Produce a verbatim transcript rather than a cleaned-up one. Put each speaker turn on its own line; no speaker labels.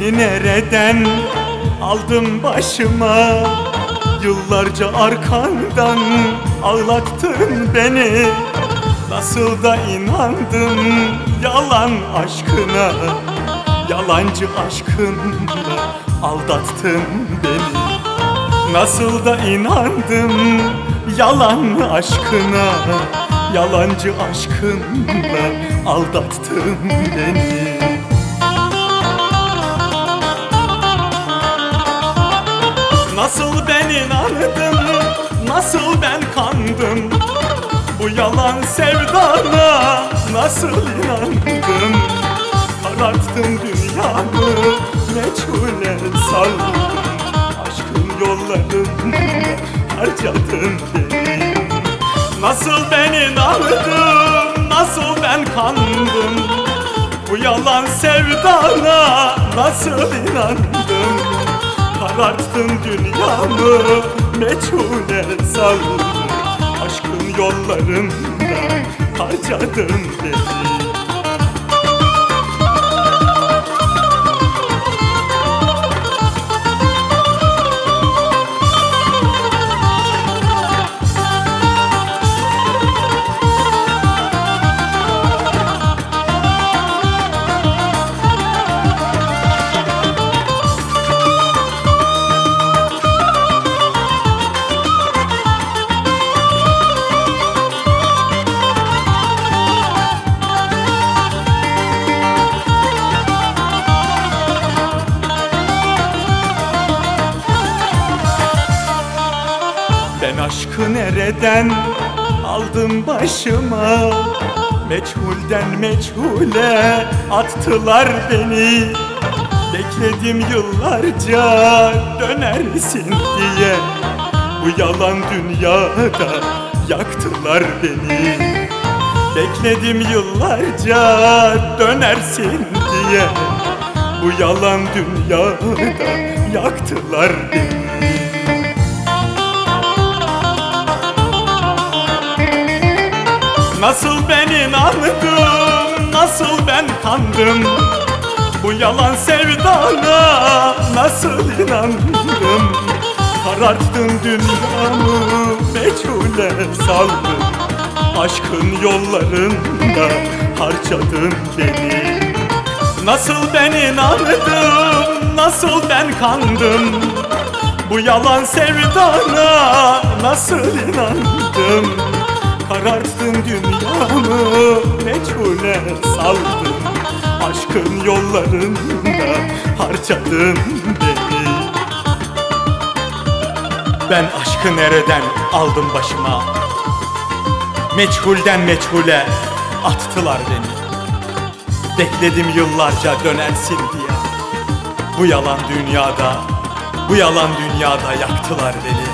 Seni nereden aldım başıma? Yıllarca arkandan ağlattın beni. Nasıl da inandım yalan aşkına, yalancı aşkınla aldattın beni. Nasıl da inandım yalan aşkına, yalancı aşkınla aldattın beni. Nasıl ben inandım, nasıl ben kandım bu yalan sevdana, nasıl inandım? Kararttın dünyamı, meçhule saldın, aşkın yollarında harcadın beni. Nasıl ben inandım, nasıl ben kandım bu yalan sevdana, nasıl inandım? Kararttın dünyamı, meçhule saldın, aşkın yollarında harcadın beni. Ben aşkı nereden aldım başıma? Meçhulden meçhule attılar beni. Bekledim yıllarca dönersin diye, bu yalan dünyada yaktılar beni. Bekledim yıllarca dönersin diye, bu yalan dünyada yaktılar beni. Nasıl ben inandım, nasıl ben kandım bu yalan sevdana, nasıl inandım? Kararttın dünyamı, meçhule saldın, aşkın yollarında harcadın beni. Nasıl ben inandım, nasıl ben kandım bu yalan sevdana, nasıl inandım? Kararttın dünyamı, meçhule saldın, aşkın yollarında harcadın beni. Ben aşkı nereden aldım başıma? Meçhulden meçhule attılar beni. Bekledim yıllarca dönersin diye, bu yalan dünyada, bu yalan dünyada yaktılar beni.